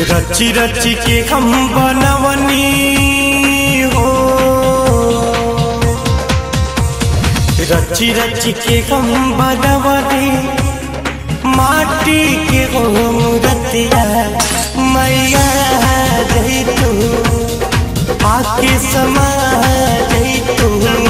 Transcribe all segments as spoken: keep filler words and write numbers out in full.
रची रची के हम बनवनी हो, रची रची के हम बनवनी माटी के हो मूर्तिया मैया जई तू आके समा जई तू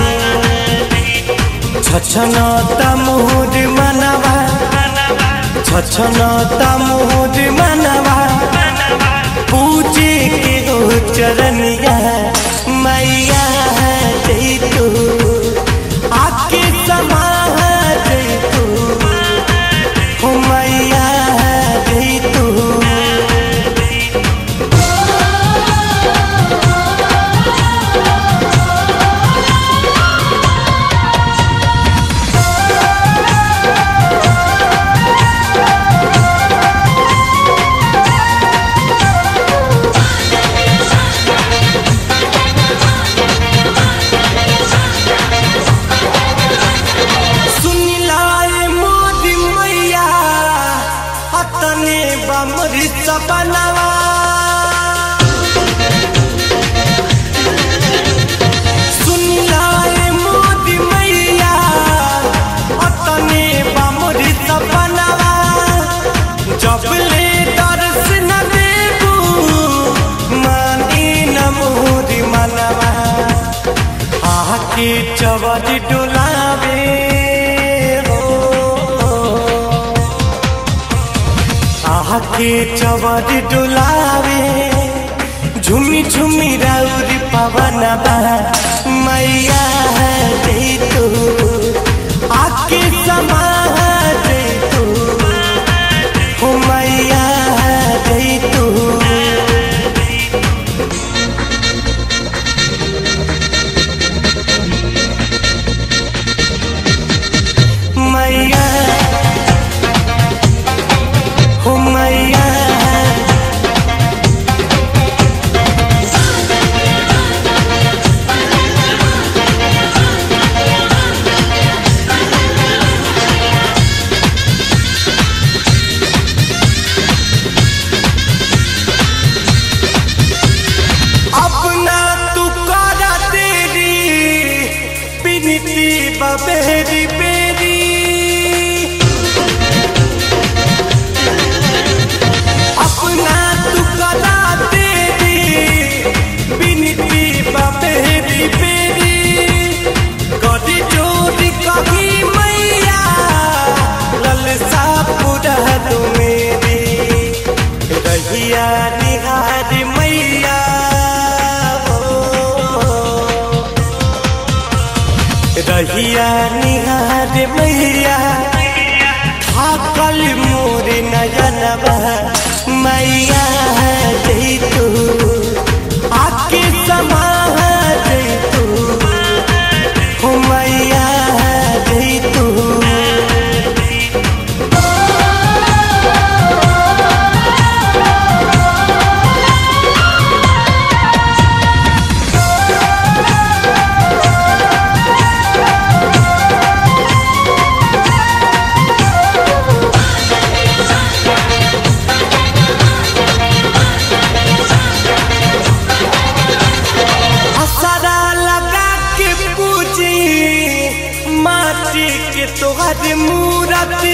छछना तमोद मनवा छछना तमोद मनवा पूजे के हो चरनिया मैया जई तू आके समा जई तू हो मैया जई तू। सपनावा सुन लाए मोदी मैया अतने बामरी सपनावा जब ले दर्श न देबू मानी न मोदी मनवा आके चवद डोलावे आके चवद डुलावे झुमी झुमी राउरी पवनवा मैया जई तू आके समा जई तू हो मैया जई तू। मैया हो मैया अपना तू करा तेरी बिनती बबेरी बेरी अपना तू करा तेरी बिनती बबेरी बेरी कदी जोरी कही मैया ललसा पूरा तू मेरी रहिया निहार मैया रहिया निहार मैया थाकल मोर नयनवा मैया जई तू आके समा जई तू हो मैया जई तू। माटी के तोहर मूरति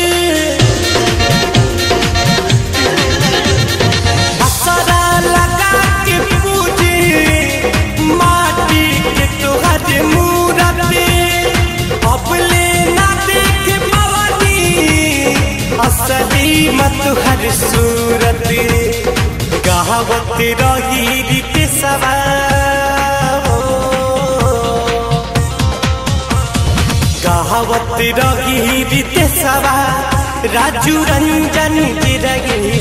असरा लगा के पूजी माटी के तोहर मूरति अपने ना देख पवनी असली मत हर सूरत गावत रही रीत सवा गावत रही रीत सवा राजू रंजन गिरगी